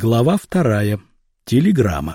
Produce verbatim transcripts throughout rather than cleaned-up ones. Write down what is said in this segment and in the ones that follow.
Глава вторая. Телеграмма.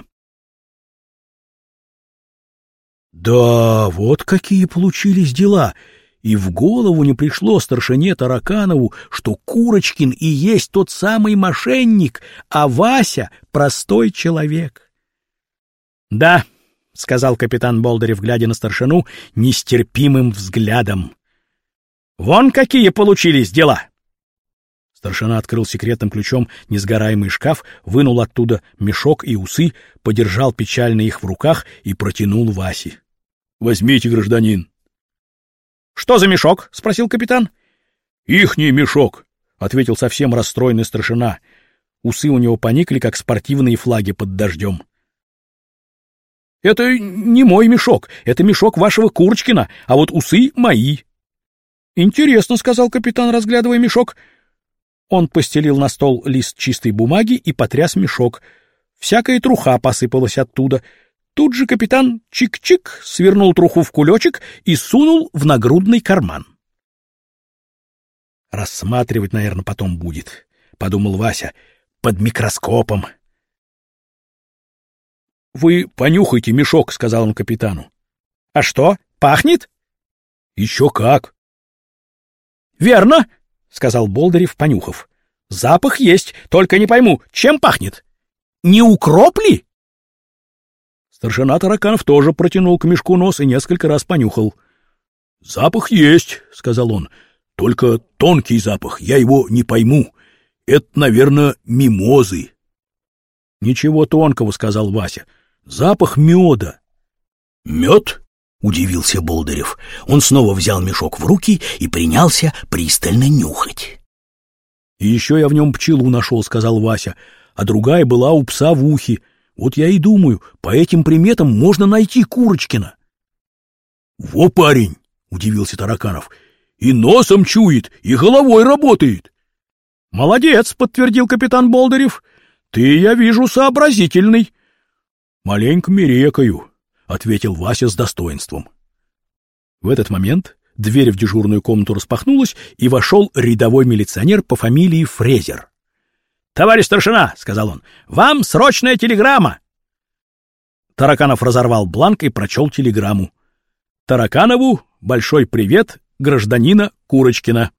Да, вот какие получились дела. И в голову не пришло старшине Тараканову, что Курочкин и есть тот самый мошенник, а Вася — простой человек. — Да, — сказал капитан Болдырев, глядя на старшину нестерпимым взглядом. — Вон какие получились дела. Старшина открыл секретным ключом несгораемый шкаф, вынул оттуда мешок и усы, подержал печально их в руках и протянул Васе. — Возьмите, гражданин. — Что за мешок? — спросил капитан. — Ихний мешок, — ответил совсем расстроенный старшина. Усы у него поникли, как спортивные флаги под дождем. — Это не мой мешок, это мешок вашего Курочкина, а вот усы мои. — Интересно, — сказал капитан, разглядывая мешок. Он постелил на стол лист чистой бумаги и потряс мешок. Всякая труха посыпалась оттуда. Тут же капитан чик-чик свернул труху в кулечек и сунул в нагрудный карман. «Рассматривать, наверное, потом будет», — подумал Вася, — «под микроскопом». «Вы понюхайте мешок», — сказал он капитану. «А что, пахнет?» «Еще как». «Верно», — сказал Болдырев, понюхав. — Запах есть, только не пойму, чем пахнет? Не укроп ли? Старшина Тараканов тоже протянул к мешку нос и несколько раз понюхал. — Запах есть, — сказал он, — только тонкий запах, я его не пойму. Это, наверное, мимозы. — Ничего тонкого, — сказал Вася, — запах меда. — Мед? — удивился Болдырев. Он снова взял мешок в руки и принялся пристально нюхать. — И еще я в нем пчелу нашел, — сказал Вася, — а другая была у пса в ухе. Вот я и думаю, по этим приметам можно найти Курочкина. — Во, парень! — удивился Тараканов. — И носом чует, и головой работает. — Молодец, — подтвердил капитан Болдырев. — Ты, я вижу, сообразительный. — Маленько мерекаю, — ответил Вася с достоинством. В этот момент дверь в дежурную комнату распахнулась, и вошел рядовой милиционер по фамилии Фрезер. — Товарищ старшина, — сказал он, — вам срочная телеграмма. Тараканов разорвал бланк и прочел телеграмму. Тараканову большой привет гражданина Курочкина.